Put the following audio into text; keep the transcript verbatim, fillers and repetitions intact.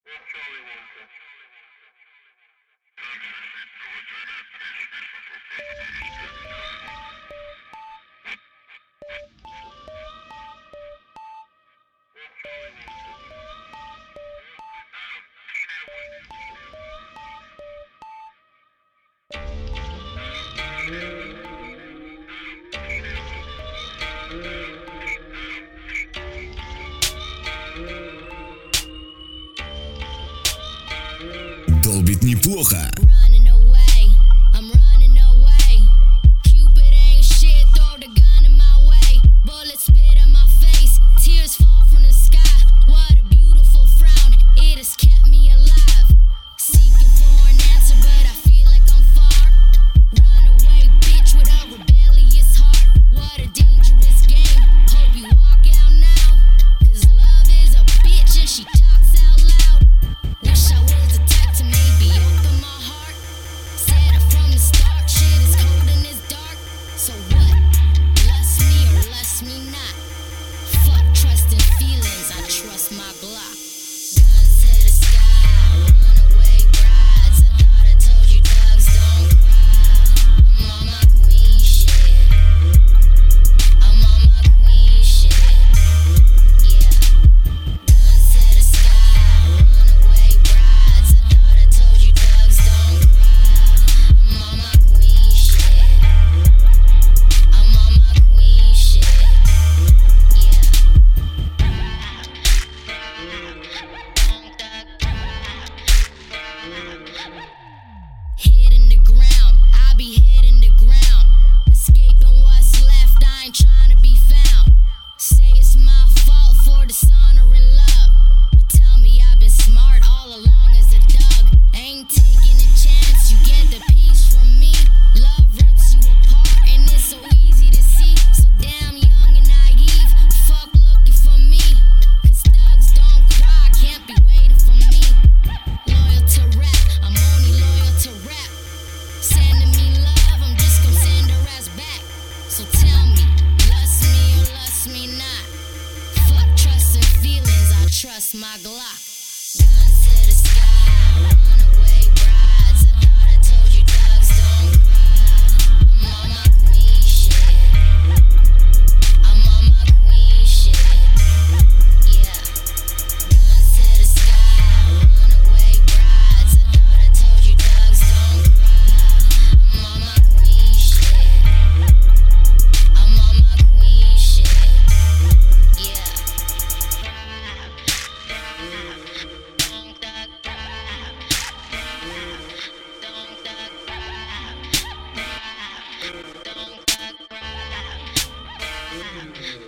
Долбит неплохо. Trust my Glock. Guns to the sky, runaway brides. I thought I told you thugs don't cry. I'm on my queen shit. I'm on my queen shit. Yeah. Guns to the sky, runaway brides. I thought I told you thugs don't cry. I'm on my queen shit. I'm on my queen shit. Yeah. Don't